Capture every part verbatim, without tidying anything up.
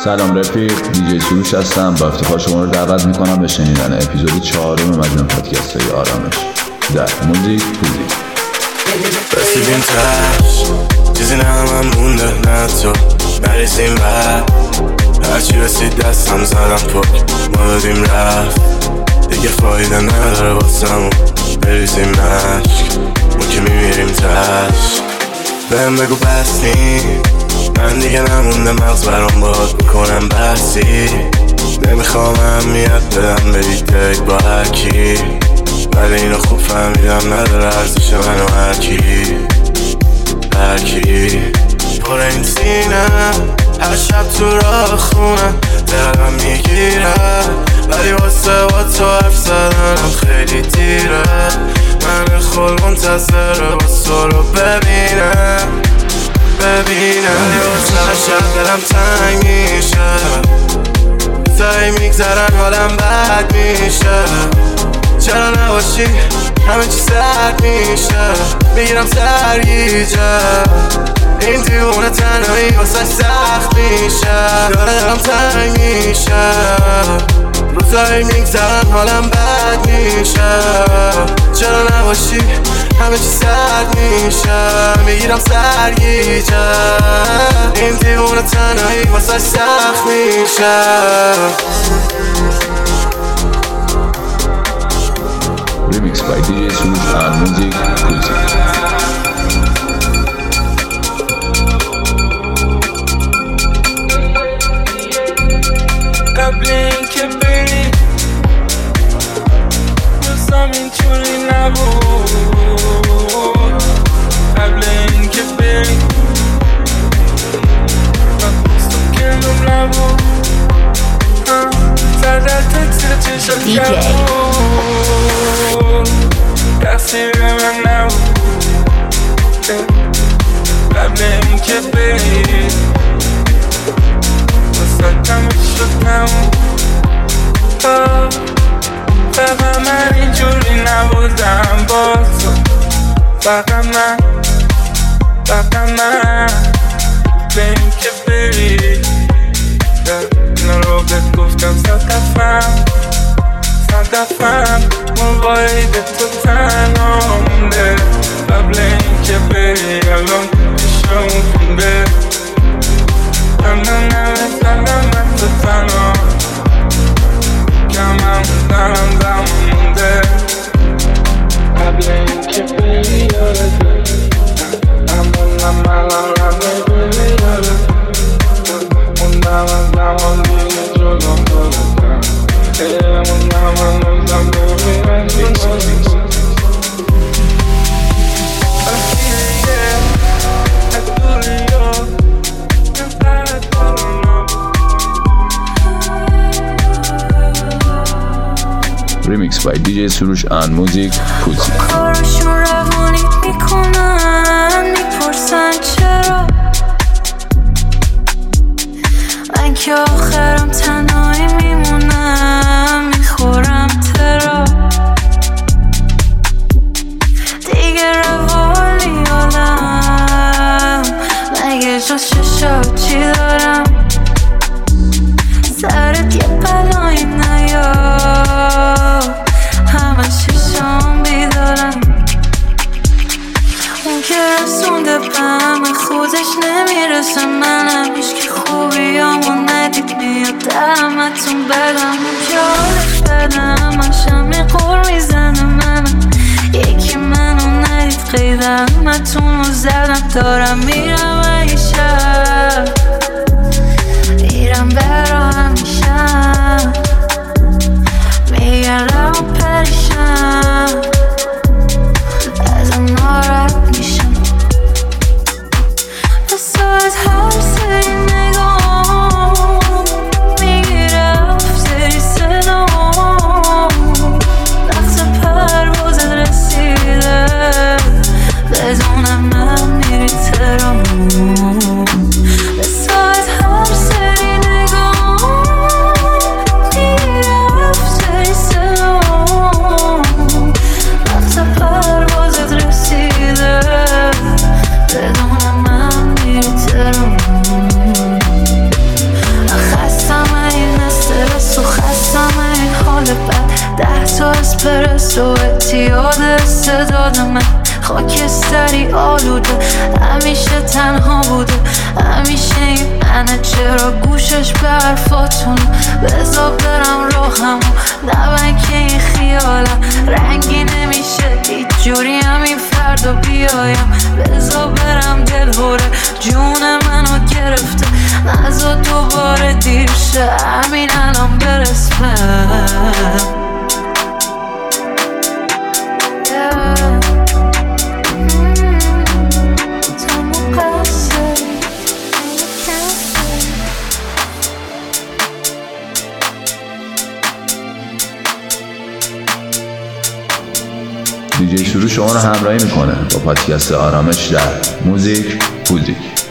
سلام رفیق، دیجی سروش هستم. با افتخار شما رو دعوت میکنم به شنیدن اپیزود چهارم مجموعه پادکست های آرامش در موزیک پوزیک. رسیدیم تش چیزی نه من مونده نه تو نریسیم رفت هرچی رسید دستم زدم پک ما دادیم رفت دیگه فایده نداره واسمون بریزیم مشک ما که میمیریم تش بهم بگو بس نیم من دیگه نمونده مغز برام باید بکنم بحثی نمیخوام اهمیت بدم به دیتک با هرکی ولی اینو خوب فهمیدم نداره ارزش منو هرکی هرکی پر این سینه هر شب تو راه خونم دلم میگیره ولی واسه با تو حرف زدنم خیلی دیره من خل منتظره واسه رو ببینم ببینم ولی واسه شب دلم تنگ میشه تایی میگذرن حالم بد میشه چرا نباشی همه چی سرد میشه میگیرم سرگیجه این دیوونه تنهایی واسه سخت میشه داره دلم تنگ میشه روزایی میگذرن حالم بد میشه چرا نباشی همه چی سرد میشه میگیرم سرگیجه این دیوونه تنهایی واسه سخت میشه Remix by دیجی سروش and موزیک پوزیک. قبل اینکه بری روزام اینجوری نبود قبل اینکه بری وقتم گردم نبود زدت تکسیر چشم کرد تقصیر من نبود قبل اینکه بری واسه شد نمون فقط من اینجوری نبودم با تو فقط من فقط من به این که بری اینا رو بهت گفتم صد دفعم صد دفعم موبایل تو تنها مونده قبل این که بری الان پیشم خونده من نمی‌تونم من تو تنها کمم دارم زمان مونده قبل این که بری یادت اما من الان هم بری یادت موندم از زمان دیگه جلوم دادتم موندم از موندم ببینم دیگه Remix by دیجی سروش and موزیک پوزیک. کارشون روانیت میکنن میپرسن چرا من که آخرم تنهایی میمونم میخورم ترا دیگه روالی آدم مگه جز ششاب چی دارم سرت یه بلایی نیاد همه ششام بیدارم اون که رسونده به همه خودش نمیرسه منم هیچ که خوبیامو ندید میاد درمتون بدم اون که حالش بده همشم میقور میزنه منم یکی منو ندید قید همتون رو زدم دارم میرم این شب میرم برا همیشم میگن روان پریشم ازم ناراحت میشم بس از هر سری نگاه میگیره افزری صدام وقت پروازت رسیده بدونم من میری ترام بس از هر سری نگاه میگیره افزری صدام وقت پروازت رسیده بدونم من میری ترام آخر حس و اعتیاد استعداد من خاکستری آلوده، همیشه تنها بوده، همیشه این منه، چرا گوشش به حرفاتون بذار برم راهمو نبن که این خیالم رنگی نمیشه هیچ جوری همین فردا بیایم، بذار برم دلهوره جون منو گرفته، نذار دوباره دیر شه همین الان برسم. دیجی شروع شما رو همراهی میکنه با پادکست آرامش در موزیک پوزیک.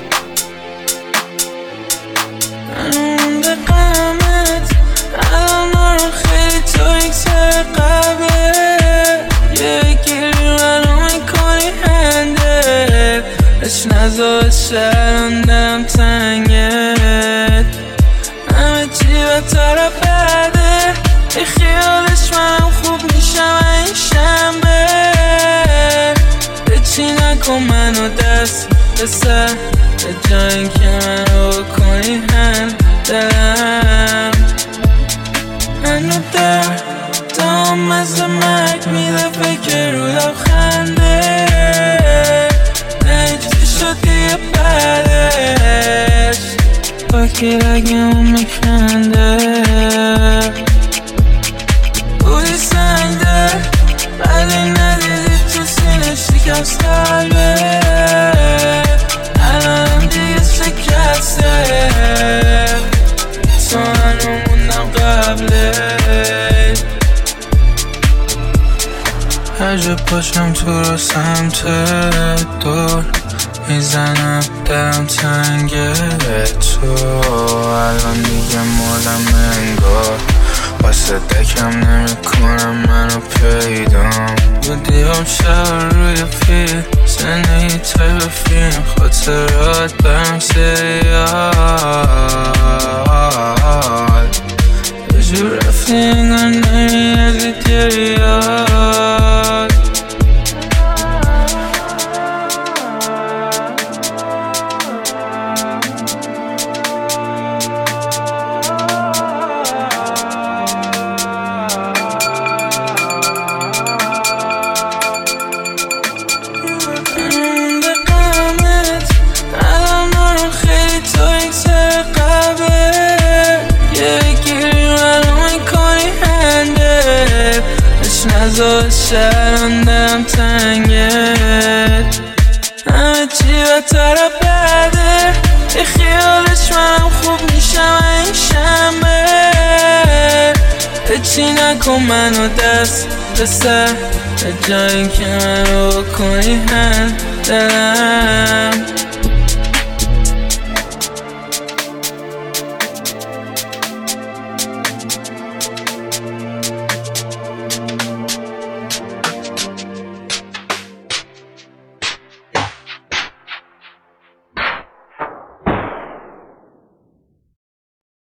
نزا شرندم تنگت همه چی به طرف بده ای خیالش منم خوب میشم این شنبه بچی نکن منو دست به سر به جایی که منو کنی هم دلم منو در دام مثل مرگ میده فکر رو لبخنده شدی بعدش باکی رگم میکنده بودی سنده ولی ندیدی تو سینه شکست قلبه الانم دیگه شکسته تو هنو موندم قبلش هر جا پاشم تو رو سمت دور میزنم دلم تنگه تو الان دیگه مردم انگار واسه دکم نمی کنم منو پیدام بودیم شب روی پیر زندگی تایب فیلم خاطرات برم سریال یه جور رفتی انگار نمیادی گریاد نزا شرندم تنگت همه چی به طرف بده ای خیالش منم خوب میشم این شنبه بچی نکن منو دست به سر به جایی که منو کنی هم دلم